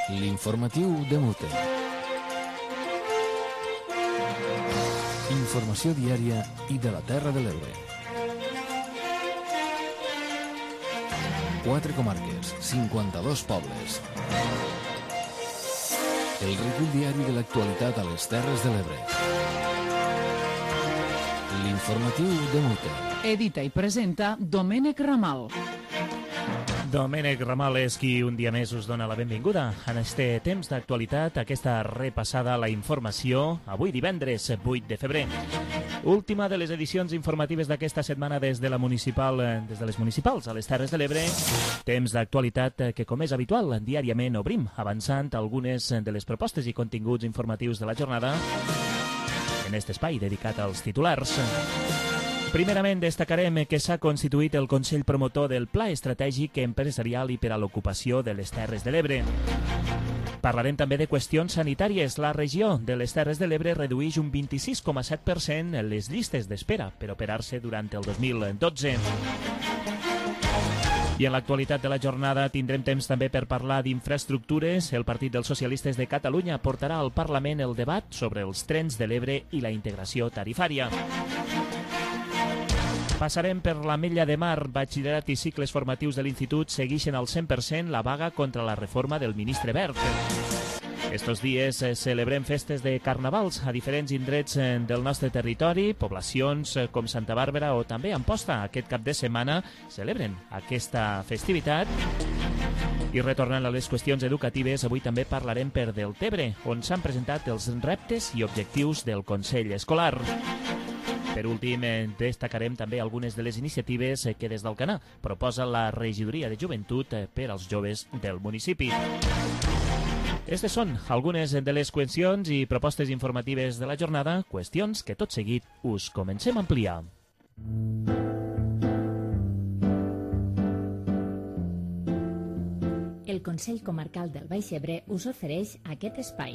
L'informatiu de Mute. Informació diària i de la Terra de l'Ebre. 4 comarques, 52 pobles. El recull diari de l'actualitat a les Terres de l'Ebre. L'informatiu de Mute. Edita i presenta Domènec Ramal. Domènec Ramal és qui un dia més us dona la benvinguda en este temps d'actualitat, aquesta repassada a la informació, avui divendres 8 de febrer. Última de les edicions informatives d'aquesta setmana des de les municipals a les Terres de l'Ebre. Temps d'actualitat que, com és habitual, diàriament obrim, avançant algunes de les propostes i continguts informatius de la jornada en aquest espai dedicat als titulars. Primerament, destacarem que s'ha constituït el Consell Promotor del Pla Estratègic Empresarial i per a l'Ocupació de les Terres de l'Ebre. Parlarem també de qüestions sanitàries. La regió de les Terres de l'Ebre redueix un 26,7% les llistes d'espera per operar-se durant el 2012. I en l'actualitat de la jornada tindrem temps també per parlar d'infraestructures. El Partit dels Socialistes de Catalunya portarà al Parlament el debat sobre els trens de l'Ebre i la integració tarifària. Passarem per l'Ametlla de Mar. Batxillerat i cicles formatius de l'Institut segueixen al 100% la vaga contra la reforma del ministre Wert. Estos dies celebrem festes de carnavals a diferents indrets del nostre territori. Poblacions com Santa Bàrbara o també Amposta aquest cap de setmana celebren aquesta festivitat. I retornant a les qüestions educatives, avui també parlarem per Deltebre, on s'han presentat els reptes i objectius del Consell Escolar. Per últim, destacarem també algunes de les iniciatives que des d'Alcanar proposa la Regidoria de Joventut per als joves del municipi. Aquestes són algunes de les qüestions i propostes informatives de la jornada, qüestions que tot seguit us comencem a ampliar. El Consell Comarcal del Baix Ebre us ofereix aquest espai.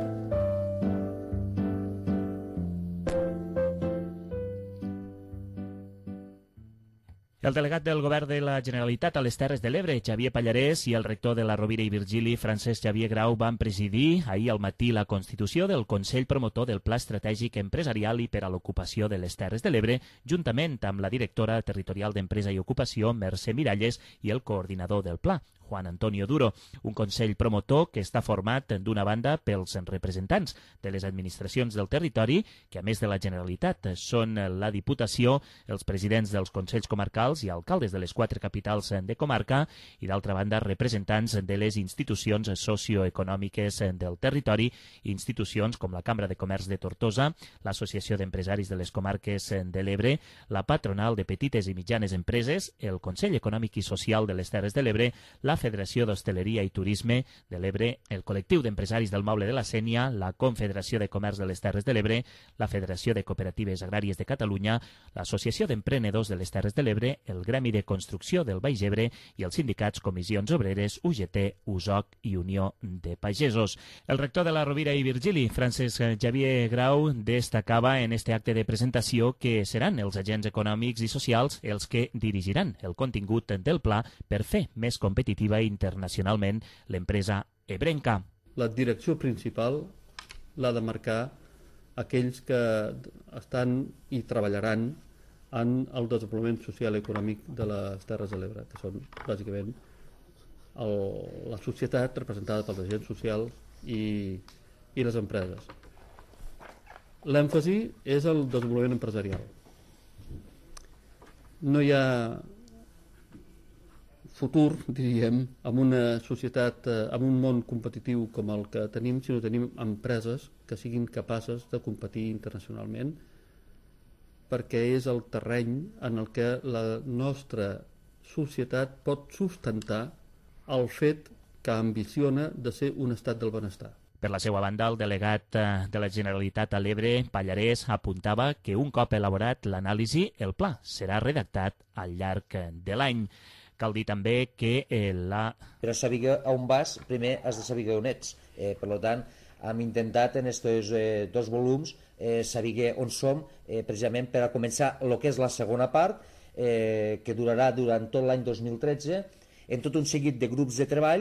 El delegat del Govern de la Generalitat a les Terres de l'Ebre, Xavier Pallarès, i el rector de la Rovira i Virgili, Francesc Xavier Grau, van presidir ahir al matí la constitució del Consell Promotor del Pla Estratègic Empresarial i per a l'Ocupació de les Terres de l'Ebre, juntament amb la directora territorial d'Empresa i Ocupació, Mercè Miralles, i el coordinador del pla, Juan Antonio Duro. Un Consell Promotor que està format, d'una banda, pels representants de les administracions del territori, que a més de la Generalitat són la Diputació, els presidents dels Consells Comarcals i alcaldes de les 4 capitals de comarca, i d'altra banda representants de les institucions socioeconòmiques del territori, institucions com la Cambra de Comerç de Tortosa, l'Associació d'Empresaris de les Comarques de l'Ebre, la Patronal de Petites i Mitjanes Empreses, el Consell Econòmic i Social de les Terres de l'Ebre, la Federació d'Hostaleria i Turisme de l'Ebre, el Col·lectiu d'Empresaris del Moble de la Sénia, la Confederació de Comerç de les Terres de l'Ebre, la Federació de Cooperatives Agràries de Catalunya, l'Associació d'Emprenedors de les Terres de l'Ebre, el Gremi de Construcció del Baix Ebre i els sindicats Comissions Obreres, UGT, USOC i Unió de Pagesos. El rector de la Rovira i Virgili, Francesc Xavier Grau, destacava en este acte de presentació que seran els agents econòmics i socials els que dirigiran el contingut del pla per fer més competitiva internacionalment l'empresa ebrenca. La direcció principal l'ha de marcar aquells que estan i treballaran en el desenvolupament social i econòmic de les Terres de l'Ebre, que són bàsicament la societat representada pels agents socials i les empreses. L'èmfasi és el desenvolupament empresarial. No hi ha futur, diríem, amb una societat, amb un món competitiu com el que tenim, si no tenim empreses que siguin capaces de competir internacionalment, perquè és el terreny en el que la nostra societat pot sustentar el fet que ambiciona de ser un estat del benestar. Per la seva banda, el delegat de la Generalitat a l'Ebre, Pallarès, apuntava que un cop elaborat l'anàlisi, el pla serà redactat al llarg de l'any. Cal dir també que Per saber on vas, primer has de saber on ets. Per tant, hem intentat en aquests 2 volums saber on som, precisament per a començar el que és la segona part, que durarà durant tot l'any 2013, en tot un seguit de grups de treball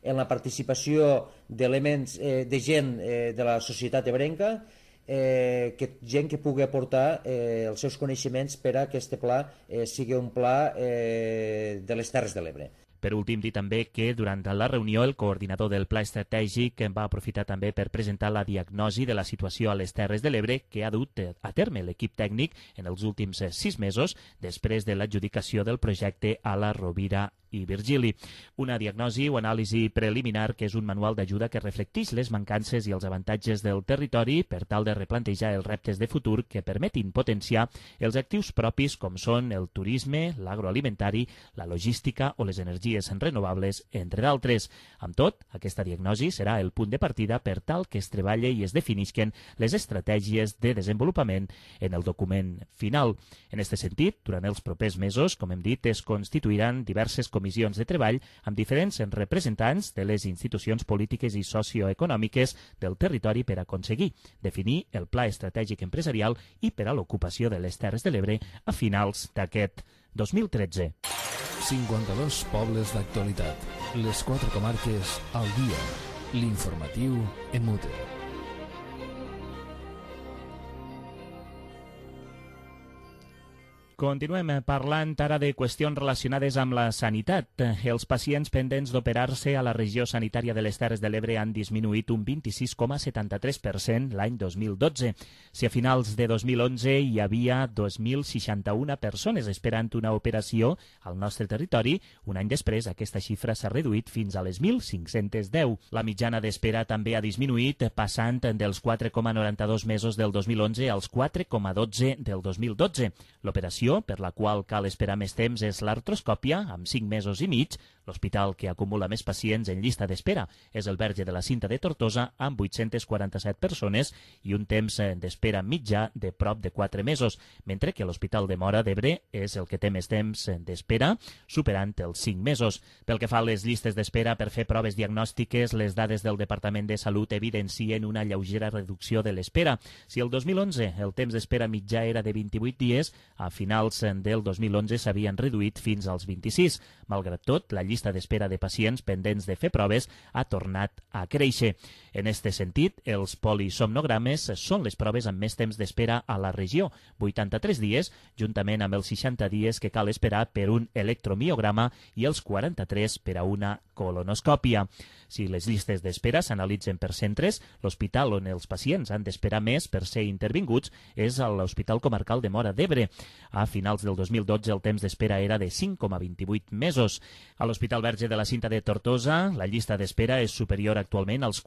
en la participació d'elements de gent de la societat ebrenca, gent que pugui aportar els seus coneixements per a que aquest pla sigui un pla de les Terres de l'Ebre. Per últim, dir també que durant la reunió el coordinador del Pla Estratègic va aprofitar també per presentar la diagnosi de la situació a les Terres de l'Ebre que ha dut a terme l'equip tècnic en els últims 6 mesos després de l'adjudicació del projecte a la Rovira i Virgili. Una diagnosi o anàlisi preliminar que és un manual d'ajuda que reflecteix les mancances i els avantatges del territori per tal de replantejar els reptes de futur que permetin potenciar els actius propis com són el turisme, l'agroalimentari, la logística o les energies renovables, entre d'altres. Amb tot, aquesta diagnosi serà el punt de partida per tal que es treballe i es definisquen les estratègies de desenvolupament en el document final. En aquest sentit, durant els propers mesos, com hem dit, es constituiran diverses comissions de treball amb diferents representants de les institucions polítiques i socioeconòmiques del territori per aconseguir definir el pla estratègic empresarial i per a l'ocupació de les Terres de l'Ebre a finals d'aquest 2013. 52 pobles d'actualitat. Les 4 comarques al dia. L'informatiu en Mute. Continuem parlant ara de qüestions relacionades amb la sanitat. Els pacients pendents d'operar-se a la regió sanitària de les Terres de l'Ebre han disminuït un 26,73% l'any 2012. Si a finals de 2011 hi havia 2.061 persones esperant una operació al nostre territori, un any després aquesta xifra s'ha reduït fins a les 1.510. La mitjana d'espera també ha disminuït, passant dels 4,92 mesos del 2011 als 4,12 del 2012. L'operació per la qual cal esperar més temps és l'artroscòpia, amb 5 mesos i mig. L'hospital que acumula més pacients en llista d'espera és el Verge de la Cinta de Tortosa, amb 847 persones i un temps d'espera mitjà de prop de 4 mesos, mentre que l'Hospital de Móra d'Ebre és el que té més temps d'espera, superant els 5 mesos. Pel que fa a les llistes d'espera per fer proves diagnòstiques, les dades del Departament de Salut evidencien una lleugera reducció de l'espera. Si el 2011 el temps d'espera mitjà era de 28 dies, a finals del 2011 s'havien reduït fins als 26. Malgrat tot, la llista d'espera de pacients pendents de fer proves ha tornat a créixer. En aquest sentit, els polisomnogrames són les proves amb més temps d'espera a la regió, 83 dies, juntament amb els 60 dies que cal esperar per un electromiograma i els 43 per a una colonoscòpia. Si les llistes d'espera s'analitzen per centres, l'hospital on els pacients han d'esperar més per ser intervinguts és l'Hospital Comarcal de Móra d'Ebre. A finals del 2012 el temps d'espera era de 5,28 mesos. A l'Hospital Verge de la Cinta de Tortosa la llista d'espera és superior actualment als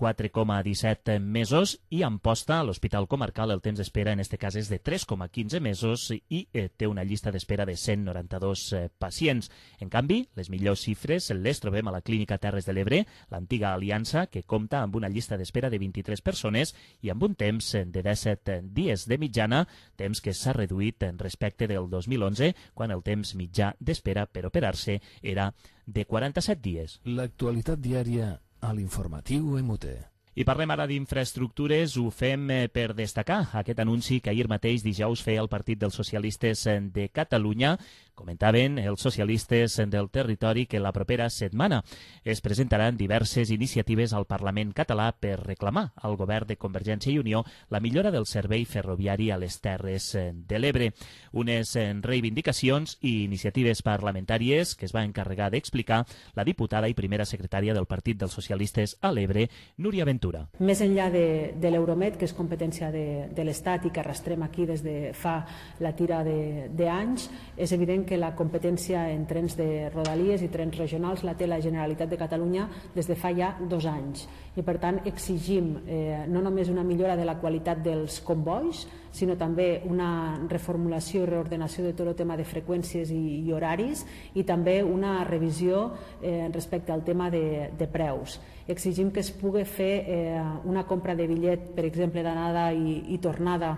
4,17 mesos i a Amposta, a l'Hospital Comarcal, el temps d'espera en aquest cas és de 3,15 mesos i té una llista d'espera de 192 pacients. En canvi, les millors xifres les trobem a la Clínica Terres de l'Ebre, l'antiga Aliança, que compta amb una llista d'espera de 23 persones i amb un temps de 17 dies de mitjana, temps que s'ha reduït respecte del 2011, quan el temps mitjà d'espera per operar-se era de 47 dies. L'actualitat diària a l'informatiu MUT. I parlem ara d'infraestructures, ho fem per destacar aquest anunci que ahir mateix dijous feia el Partit dels Socialistes de Catalunya. Comentaven els socialistes del territori que la propera setmana es presentaran diverses iniciatives al Parlament català per reclamar al govern de Convergència i Unió la millora del servei ferroviari a les Terres de l'Ebre. Unes reivindicacions i iniciatives parlamentàries que es va encarregar d'explicar la diputada i primera secretària del Partit dels Socialistes a l'Ebre, Núria Ventura. Més enllà de l'Euromed, que és competència de l'Estat i que arrastrem aquí des de fa la tira d'anys, és evident que la competència en trens de rodalies i trens regionals la té la Generalitat de Catalunya des de fa ja 2 anys. I per tant exigim no només una millora de la qualitat dels combois, sinó també una reformulació i reordenació de tot el tema de freqüències i horaris i també una revisió respecte al tema de preus. Exigim que es pugui fer una compra de bitllet, per exemple, d'anada i tornada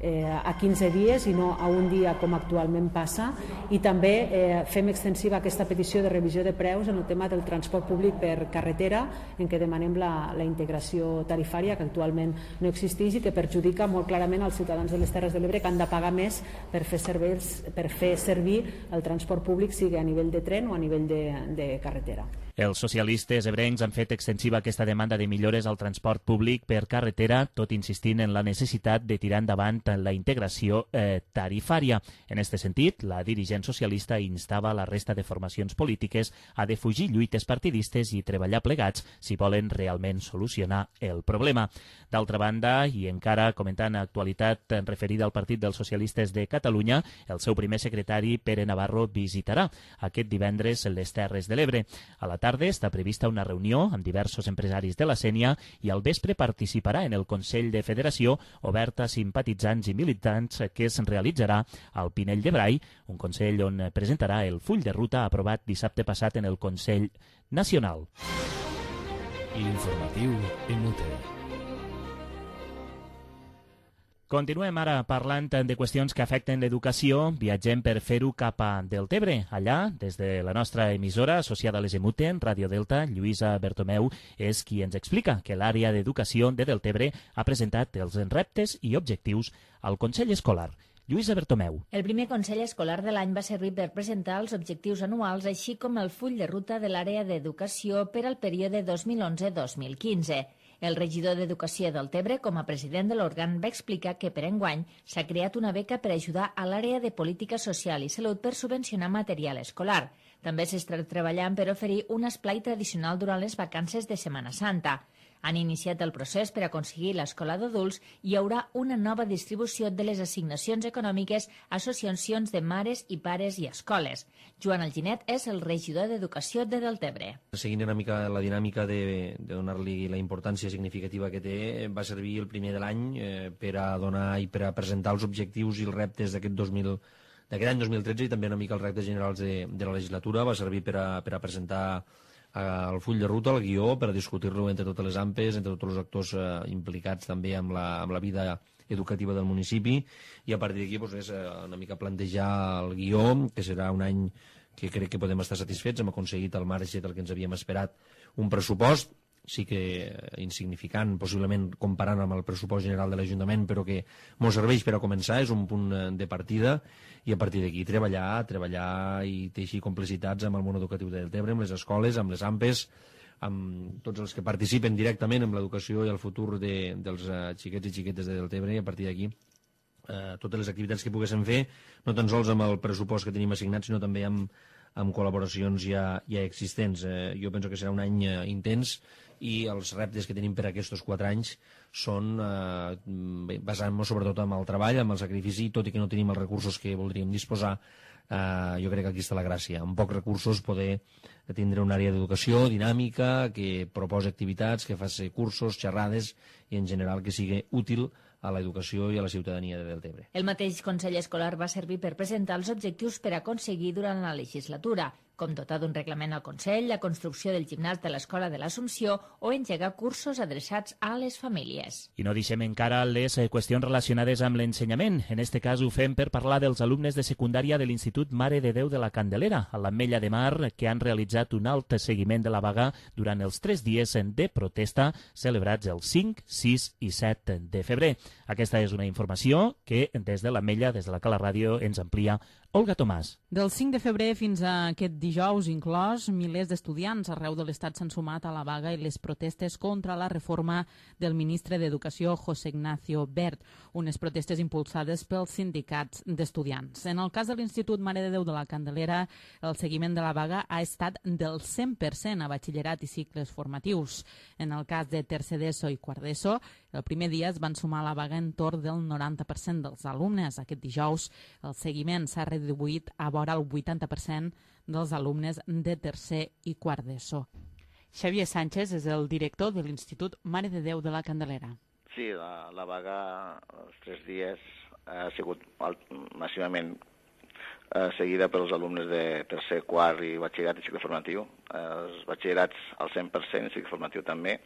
a 15 dies i no a un dia com actualment passa, i també fem extensiva aquesta petició de revisió de preus en el tema del transport públic per carretera, en què demanem la integració tarifària que actualment no existeix i que perjudica molt clarament als ciutadans de les Terres de l'Ebre, que han de pagar més per fer servir el transport públic, sigui a nivell de tren o a nivell de carretera. Els socialistes ebrencs han fet extensiva aquesta demanda de millores al transport públic per carretera, tot insistint en la necessitat de tirar endavant la integració tarifària. En aquest sentit, la dirigent socialista instava la resta de formacions polítiques a defugir lluites partidistes i treballar plegats si volen realment solucionar el problema. D'altra banda, i encara comentant actualitat referida al Partit dels Socialistes de Catalunya, el seu primer secretari, Pere Navarro, visitarà aquest divendres les Terres de l'Ebre. A la tarda està prevista una reunió amb diversos empresaris de la Sénia i al vespre participarà en el Consell de Federació obert a simpatitzants i militants que es realitzarà al Pinell de Brai, un consell on presentarà el full de ruta aprovat dissabte passat en el Consell Nacional. L'informatiu en UTE. Continuem ara parlant de qüestions que afecten l'educació. Viatgem per fer-ho cap a Deltebre. Allà, des de la nostra emissora associada a les EMUTE, Ràdio Delta, Lluïsa Bertomeu és qui ens explica que l'àrea d'educació de Deltebre ha presentat els reptes i objectius al Consell Escolar. Lluïsa Bertomeu. El primer Consell Escolar de l'any va servir per presentar els objectius anuals, així com el full de ruta de l'àrea d'educació per al període 2011-2015. El regidor d'Educació del Deltebre, com a president de l'òrgan, va explicar que per enguany s'ha creat una beca per ajudar a l'àrea de política social i salut per subvencionar material escolar. També s'està treballant per oferir un esplai tradicional durant les vacances de Setmana Santa. Han iniciat el procés per aconseguir l'escola d'adults i hi haurà una nova distribució de les assignacions econòmiques a associacions de mares i pares i escoles. Joan Alginet és el regidor d'Educació de Deltebre. Seguint una mica la dinàmica de donar-li la importància significativa que té, va servir el primer de l'any per a donar i per a presentar els objectius i els reptes d'aquest any 2013 i també una mica els reptes generals de la legislatura. Va servir per a presentar el full de ruta, el guió, per a discutir-lo entre totes les AMPEs, entre tots els actors implicats també amb la vida educativa del municipi, i a partir d'aquí és una mica plantejar el guió, que serà un any que crec que podem estar satisfets. Hem aconseguit al marge del que ens havíem esperat un pressupost, sí que insignificant, possiblement comparant amb el pressupost general de l'Ajuntament, però que ens serveix per a començar, és un punt de partida, i a partir d'aquí treballar i teixir complicitats amb el món educatiu de Deltebre, amb les escoles, amb les AMPEs, amb tots els que participen directament en l'educació i el futur dels xiquets i xiquetes de Deltebre, i a partir d'aquí totes les activitats que poguéssim fer, no tan sols amb el pressupost que tenim assignat, sinó també amb col·laboracions ja existents. Jo penso que serà un any intens, i els reptes que tenim per aquests 4 anys són basant-nos sobretot en el treball, amb el sacrifici, tot i que no tenim els recursos que voldríem disposar. Jo crec que aquí està la gràcia, amb pocs recursos poder tindre una àrea d'educació dinàmica, que proposi activitats, que faci cursos, xerrades, i en general que sigui útil a l'educació i a la ciutadania de Deltebre. El mateix Consell Escolar va servir per presentar els objectius per aconseguir durant la legislatura, com dotar d'un reglament al Consell, la construcció del gimnàs de l'Escola de l'Assumpció o engegar cursos adreçats a les famílies. I no deixem encara les qüestions relacionades amb l'ensenyament. En este cas ho fem per parlar dels alumnes de secundària de l'Institut Mare de Déu de la Candelera, a l'Ametlla de Mar, que han realitzat un alt seguiment de la vaga durant els 3 dies de protesta celebrats el 5, 6 i 7 de febrer. Aquesta és una informació que des de l'Ametlla, des de la Cala Ràdio, ens amplia Olga Tomàs. Del 5 de febrer fins a aquest dijous inclòs, milers d'estudiants arreu de l'Estat s'han sumat a la vaga i les protestes contra la reforma del ministre d'Educació, José Ignacio Wert, unes protestes impulsades pels sindicats d'estudiants. En el cas de l'Institut Mare de Déu de la Candelera, el seguiment de la vaga ha estat del 100% a batxillerat i cicles formatius. En el cas de tercer d'ESO i quart d'ESO, el primer dia es van sumar a la vaga entorn del 90% dels alumnes. Aquest dijous el seguiment s'ha reduït a vora el 80% dels alumnes de tercer i quart d'ESO. Xavier Sánchez és el director de l'Institut Mare de Déu de la Candelera. Sí, la vaga els 3 dies ha sigut massivament seguida pels alumnes de tercer, quart i batxillerat i cicle formatiu. Els batxillerats al 100% i cicle formatiu també.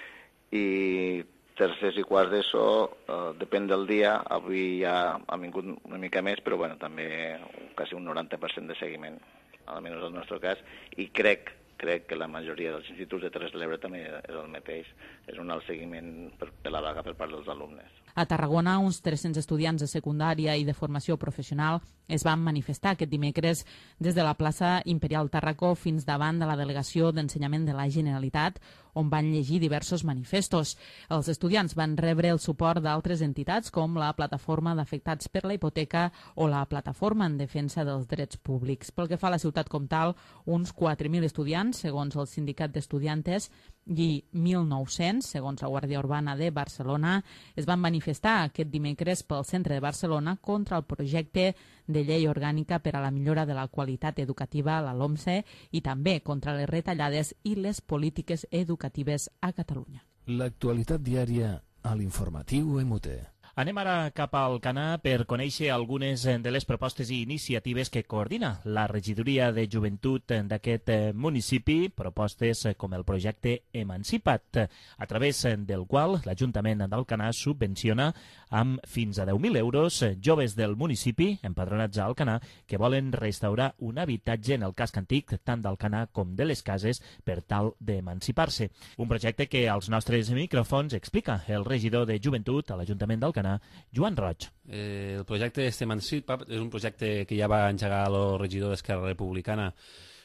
I tercers i quarts d'ESO, depèn del dia. Avui ja ha vingut una mica més, però bueno, també quasi un 90% de seguiment, almenys en el nostre cas, i crec crec que la majoria dels instituts de Terres de l'Ebre també és el mateix, és un alt seguiment de la vaga per part dels alumnes. A Tarragona, uns 300 estudiants de secundària i de formació professional es van manifestar aquest dimecres des de la plaça Imperial Tàrraco fins davant de la Delegació d'Ensenyament de la Generalitat, on van llegir diversos manifestos. Els estudiants van rebre el suport d'altres entitats com la Plataforma d'Afectats per la Hipoteca o la Plataforma en Defensa dels Drets Públics. Pel que fa a la ciutat com tal, uns 4.000 estudiants, segons el Sindicat d'Estudiantes, i 1.900, segons la Guàrdia Urbana de Barcelona, es van manifestar aquest dimecres pel centre de Barcelona contra el projecte de llei orgànica per a la millora de la qualitat educativa, la LOMSE, i també contra les retallades i les polítiques educatives a Catalunya. L'actualitat diària a l'informatiu MUT. Anem ara cap al Alcanar per conèixer algunes de les propostes i iniciatives que coordina la Regidoria de Joventut d'aquest municipi, propostes com el projecte Emancipa't, a través del qual l'Ajuntament d'Alcanar subvenciona amb fins a 10.000 euros joves del municipi empadronats a Alcanar que volen restaurar un habitatge en el casc antic tant d'Alcanar com de les cases per tal d'emancipar-se. Un projecte que als nostres micròfons explica el regidor de Joventut a l'Ajuntament d'Alcanar, Joan Roig. El projecte Emancipa't és un projecte que ja va engegar el regidor d'Esquerra Republicana,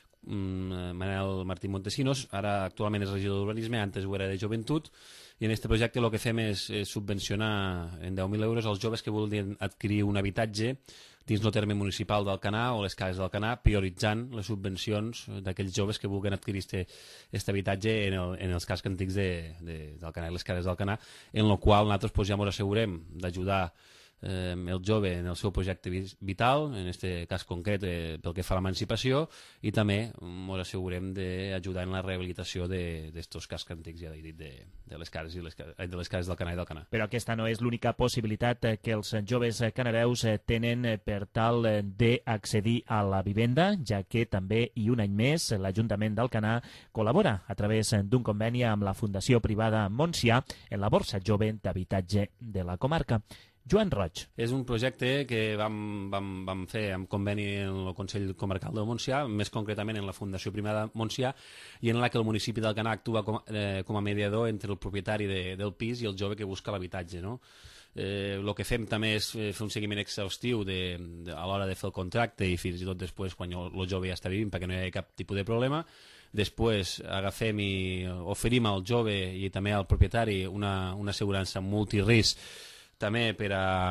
Manel Martín Montesinos, ara actualment és regidor d'Urbanisme, antes ho era de Joventut, i en aquest projecte el que fem és subvencionar en 10.000 euros els joves que vulguin adquirir un habitatge dins el terme municipal d'Alcanar o les cases d'Alcanar, prioritzant les subvencions d'aquells joves que vulguin adquirir aquest habitatge en els cascs antics d'Alcanar i les cases d'Alcanar, en el qual nosaltres ja ens assegurem d'ajudar el jove en el seu projecte vital, en aquest cas concret pel que fa a l'emancipació, i també ens assegurem d'ajudar en la rehabilitació d'estos cascs antics, ja he dit, de les cases d'Alcanar i d'Alcanar. Però aquesta no és l'única possibilitat que els joves canareus tenen per tal d'accedir a la vivenda, ja que també, i un any més, l'Ajuntament d'Alcanar col·labora a través d'un conveni amb la Fundació Privada Montsià en la Borsa Jove d'Habitatge de la comarca. Joan Roig. És un projecte que vam fer amb conveni en el Consell Comarcal del Montsià, més concretament en la Fundació Privada Montsià, i en la que el municipi d'Alcanar actua com a mediador entre el propietari del pis i el jove que busca l'habitatge, no? El que fem també és fer un seguiment exhaustiu a l'hora de fer el contracte i fins i tot després quan el jove ja està vivint perquè no hi ha cap tipus de problema. Després agafem i oferim al jove i també al propietari una assegurança multirisc també per a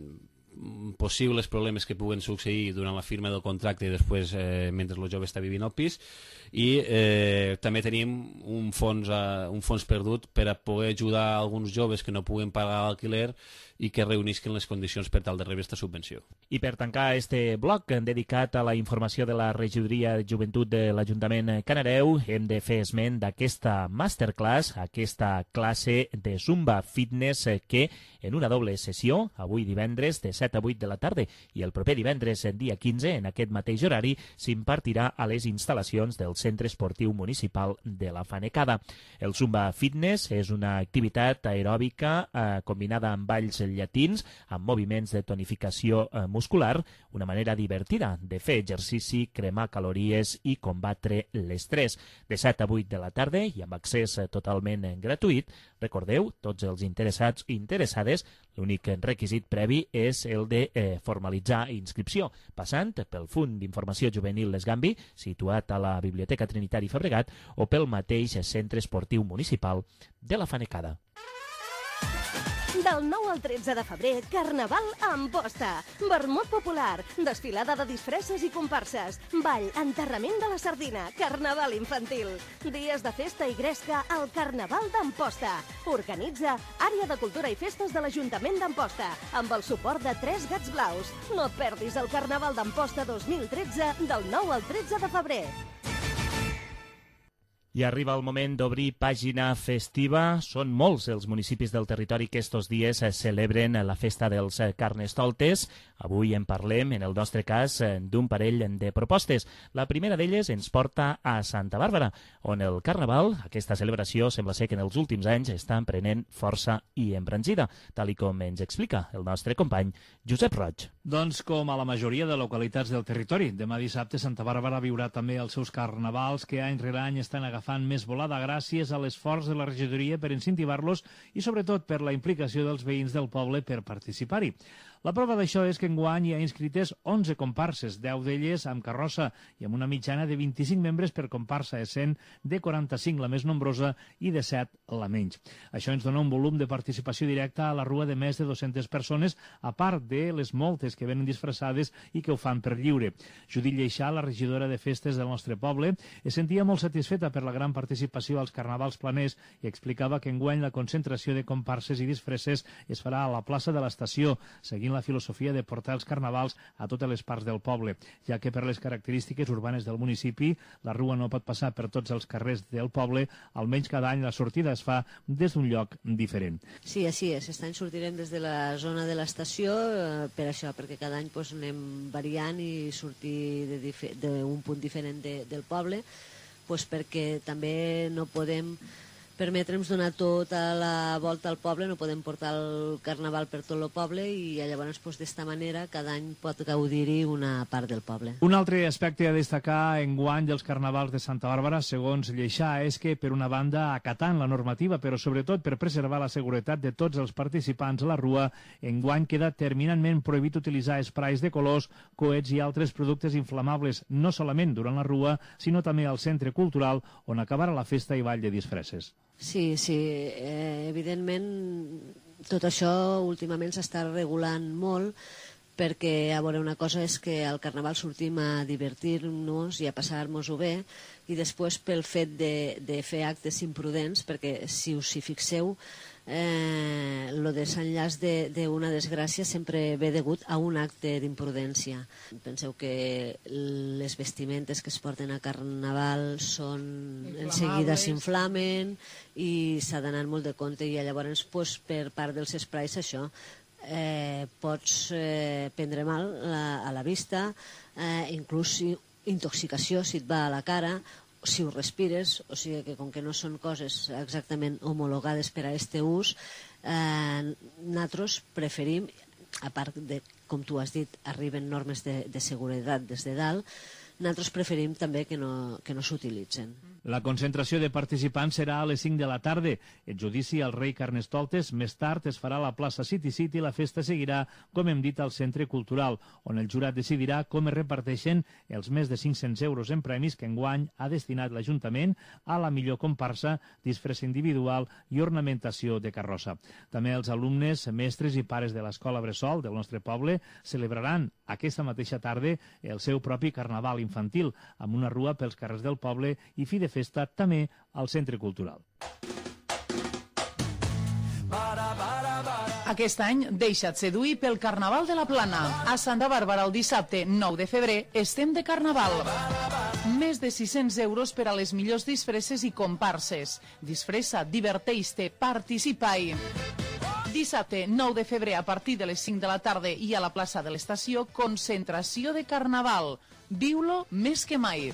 possibles problemes que puguen succeir durant la firma del contracte i després mentre el jove està vivint al pis, i també tenim un fons perdut per a poder ajudar alguns joves que no puguen pagar l'alquiler i que reunisquen les condicions per tal de rebre aquesta subvenció. I per tancar este bloc dedicat a la informació de la Regidoria de Joventut de l'Ajuntament Canareu, hem de fer esment d'aquesta masterclass, aquesta classe de Zumba Fitness que en una doble sessió, avui divendres de 7 a 8 de la tarda i el proper divendres, dia 15, en aquest mateix horari, s'impartirà a les instal·lacions del Centre Esportiu Municipal de la Fanecada. El Zumba Fitness és una activitat aeròbica combinada amb balls llatins, amb moviments de tonificació muscular, una manera divertida de fer exercici, cremar calories i combatre l'estrès. De 7 a 8 de la tarda i amb accés totalment gratuït. Recordeu, tots els interessats i interessades, l'únic requisit previ és el de formalitzar inscripció, passant pel Fund d'Informació Juvenil Les Gambi, situat a la Biblioteca Trinitari Fabregat, o pel mateix Centre Esportiu Municipal de la Fanecada. Del 9 al 13 de febrer, Carnaval a Amposta. Vermut popular, desfilada de disfresses i comparses, ball, enterrament de la sardina, carnaval infantil. Dies de festa i gresca al Carnaval d'Amposta. Organitza Àrea de Cultura i Festes de l'Ajuntament d'Amposta, amb el suport de 3 Gats Blaus. No et perdis el Carnaval d'Amposta 2013 del 9 al 13 de febrer. I arriba el moment d'obrir pàgina festiva. Són molts els municipis del territori que estos dies celebren la festa dels Carnestoltes. Avui en parlem, en el nostre cas, d'un parell de propostes. La primera d'elles ens porta a Santa Bàrbara, on el Carnaval, aquesta celebració, sembla ser que en els últims anys està prenent força i embranzida, tal i com ens explica el nostre company Josep Roig. Doncs com a la majoria de localitats del territori, demà dissabte Santa Bàrbara viurà també els seus carnavals que any rere any estan agafant més volada gràcies a l'esforç de la regidoria per incentivar-los i sobretot per la implicació dels veïns del poble per participar-hi. La prova d'això és que enguany hi ha inscrites 11 comparses, 10 d'elles amb carrossa i amb una mitjana de 25 membres per comparsa, essent de 45 la més nombrosa i de 7 la menys. Això ens dona un volum de participació directa a la rua de més de 200 persones, a part de les moltes que venen disfressades i que ho fan per lliure. Judit Lleixà, la regidora de festes del nostre poble, es sentia molt satisfeta per la gran participació als carnavals planers i explicava que enguany la concentració de comparses i disfresses es farà a la plaça de l'estació, seguint la filosofia de portar els carnavals a totes les parts del poble, ja que per les característiques urbanes del municipi la rua no pot passar per tots els carrers del poble, almenys cada any la sortida es fa des d'un lloc diferent. Sí, així és. Aquest any sortirem des de la zona de l'estació per això, perquè cada any anem variant i sortir d'un punt diferent del poble, perquè també no podem permetre'ns donar tota la volta al poble, no podem portar el carnaval per tot el poble i llavors d'esta manera cada any pot gaudir-hi una part del poble. Un altre aspecte a destacar enguany dels carnavals de Santa Bàrbara, segons Lleixà, és que per una banda acatant la normativa, però sobretot per preservar la seguretat de tots els participants a la rua, enguany queda terminantment prohibit utilitzar esprais de colors, coets i altres productes inflamables, no solament durant la rua, sinó també al centre cultural on acabarà la festa i ball de disfresses. Sí, evidentment tot això últimament s'està regulant molt perquè, a veure, una cosa és que al Carnaval sortim a divertir-nos i a passar-nos-ho bé i després pel fet de fer actes imprudents, perquè si us hi fixeu, el desenllaç d'una desgràcia sempre ve degut a un acte d'imprudència. Penseu que les vestimentes que es porten a Carnaval en seguida s'inflamen i s'ha d'anar molt de compte i llavors per part dels esprais això pots prendre mal a la vista, inclús intoxicació si et va a la cara, si ho respires, o sigui que com que no són coses exactament homologades per a este ús, nosaltres preferim, a part de, com tu has dit, arriben normes de seguretat des de dalt, nosaltres preferim també que no s'utilitzen. La concentració de participants serà a les 5 de la tarda. El judici al rei Carnestoltes més tard es farà a la plaça City City i la festa seguirà, com hem dit, al centre cultural, on el jurat decidirà com es reparteixen els més de 500 euros en premis que enguany ha destinat l'Ajuntament a la millor comparsa, disfressa individual i ornamentació de carrossa. També els alumnes, mestres i pares de l'escola Bressol del nostre poble celebraran aquesta mateixa tarda el seu propi carnaval infantil, amb una rua pels carrers del poble i fi de festa també al centre cultural. Aquest any, deixa't seduir pel Carnaval de la Plana. A Santa Bàrbara el dissabte 9 de febrer estem de Carnaval. Més de 600 euros per a les millors disfresses i comparses. Disfressa, diverteix-te, participa-hi. Dissabte 9 de febrer a partir de les 5 de la tarda i a la plaça de l'estació, concentració de Carnaval. Viu-lo més que mai.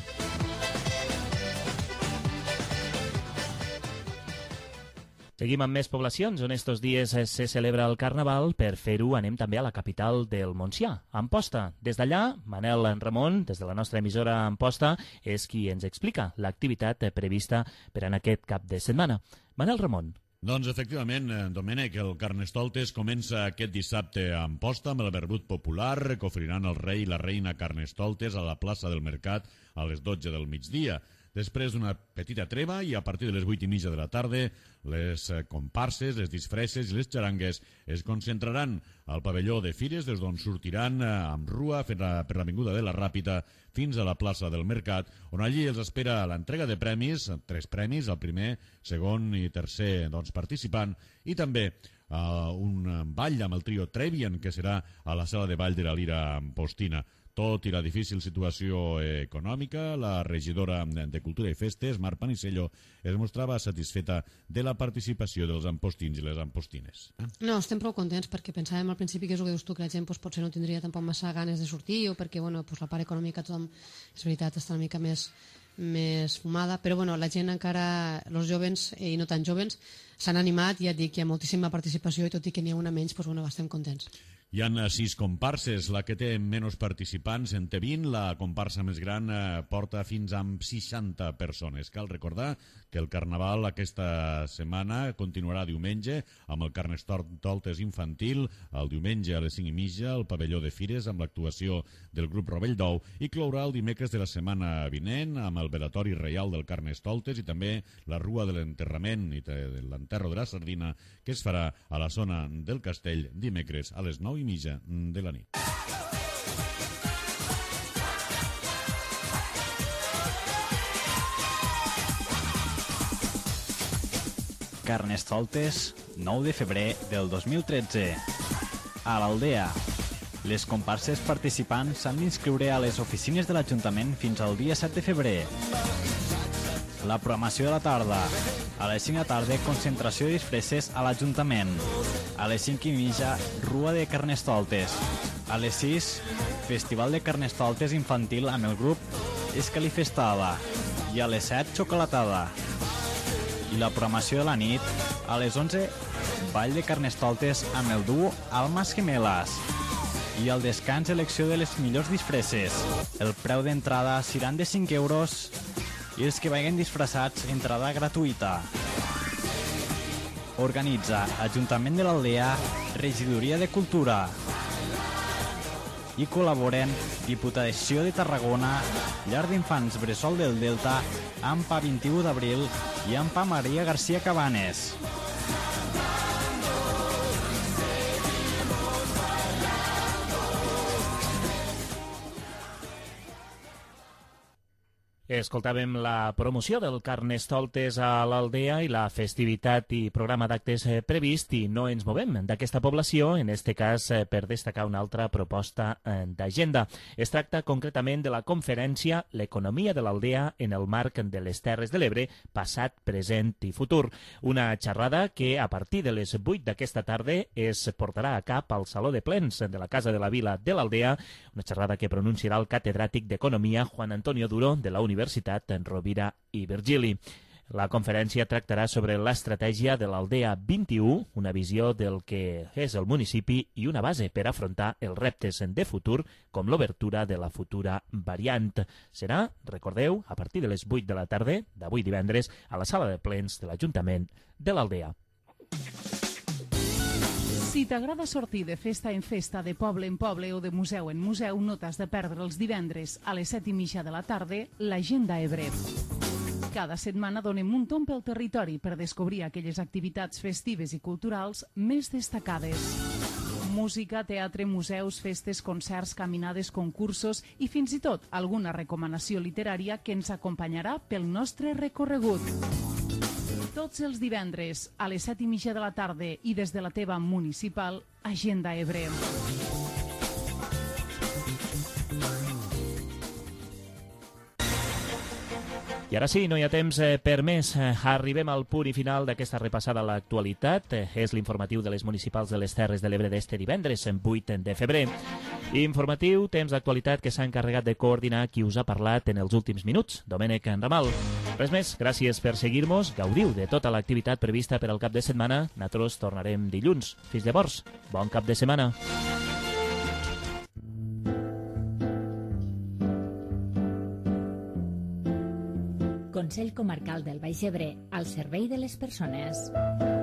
Seguim amb més poblacions on estos dies se celebra el Carnaval. Per fer-ho anem també a la capital del Montsià, Amposta. Des d'allà, Manel Ramon, des de la nostra emissora Amposta, és qui ens explica l'activitat prevista per en aquest cap de setmana. Manel Ramon. Doncs efectivament, Domènec, el Carnestoltes comença aquest dissabte a Amposta amb el verbut popular que oferiran el rei i la reina Carnestoltes a la plaça del Mercat a les 12 del migdia. Després d'una petita treva i a partir de les 8:30 de la tarda, les comparses, les disfresses i les xarangues es concentraran al pavelló de Fires, des d'on sortiran amb rua per l'avinguda de la Ràpita fins a la plaça del Mercat, on allí els espera l'entrega de premis, 3 premis, el primer, segon i tercer participant, i també un ball amb el trio Trevian, que serà a la sala de ball de la Lira Ampostina. Tot i la difícil situació econòmica, la regidora de Cultura i Festes, Mar Panisello, es mostrava satisfeta de la participació dels ampostins i les ampostines. No, estem prou contents perquè pensàvem al principi que és el que dius tu, que la gent potser no tindria tampoc massa ganes de sortir o perquè la part econòmica tothom, és veritat, està una mica més fumada, però la gent encara, els jovens i no tan jovens, s'han animat i ja et dic, hi ha moltíssima participació i tot i que n'hi ha una menys, estem contents. Hi ha 6 comparses, la que té menys participants en té 20, la comparsa més gran porta fins a 60 persones. Cal recordar que el Carnaval aquesta setmana continuarà diumenge amb el Carnestoltes infantil, el diumenge a les 5:30 al pavelló de Fires amb l'actuació del grup Rovell d'Ou i clourà el dimecres de la setmana vinent amb el velatori reial del Carnestoltes i també la rua de l'enterrament i de l'enterro de la sardina que es farà a la zona del Castell dimecres a les 9:30 de la nit. Carnestoltes, 9 de febrer del 2013. A l'Aldea. Les comparses participants s'han d'inscriure a les oficines de l'Ajuntament fins al dia 7 de febrer. La programació de la tarda. A les 5 de la tarda, concentració de disfresses a l'Ajuntament. A les 5:30, rua de Carnestoltes. A les 6, festival de Carnestoltes infantil amb el grup Escalifestada. I a les 7, xocolatada. I la programació de la nit, a les 11, ball de Carnestoltes amb el duo Almas Gemelas. I al descans, elecció de les millors disfresses. El preu d'entrada seran de 5 euros i els que vagin disfressats, entrada gratuïta. Organitza Ajuntament de l'Aldea, Regidoria de Cultura. I col·laboren Diputació de Tarragona, Llar d'Infants Bressol del Delta, AMPA 21 d'abril i AMPA Maria García Cabanes. Escoltàvem la promoció del Carnestoltes a l'Aldea i la festivitat i programa d'actes previst i no ens movem d'aquesta població, en este cas per destacar una altra proposta d'agenda. Es tracta concretament de la conferència L'economia de l'Aldea en el marc de les Terres de l'Ebre, passat, present i futur. Una xerrada que a partir de les 8 d'aquesta tarda es portarà a cap al Saló de Plens de la Casa de la Vila de l'Aldea, una xerrada que pronunciarà el catedràtic d'Economia Juan Antonio Duro de la Universitat Rovira i Virgili. La conferència tractarà sobre l'estratègia de l'Aldea 21, una visió del que és el municipi i una base per afrontar els reptes de futur, com l'obertura de la futura variant. Serà, recordeu, a partir de les 8 de la tarda, d'avui divendres, a la sala de plens de l'Ajuntament de l'Aldea. Si t'agrada sortir de festa en festa, de poble en poble o de museu en museu, no t'has de perdre els divendres a les 7:30 de la tarda l'Agenda Ebre. Cada setmana donem un tomb pel territori per descobrir aquelles activitats festives i culturals més destacades. Música, teatre, museus, festes, concerts, caminades, concursos i fins i tot alguna recomanació literària que ens acompanyarà pel nostre recorregut. Tots els divendres a les 7:30 de la tarda i des de la teva municipal, Agenda Ebre. I ara sí, no hi ha temps per més. Arribem al punt i final d'aquesta repassada a l'actualitat. És l'informatiu de les municipals de les Terres de l'Ebre d'este divendres, 8 de febrer. Informatiu, temps d'actualitat que s'ha encarregat de coordinar qui us ha parlat en els últims minuts, Domènec Ramal. Res més, gràcies per seguir-nos, gaudiu de tota l'activitat prevista per al cap de setmana. Nosaltres tornarem dilluns. Fins llavors, bon cap de setmana. Consell Comarcal del Baix Ebre, al servei de les persones.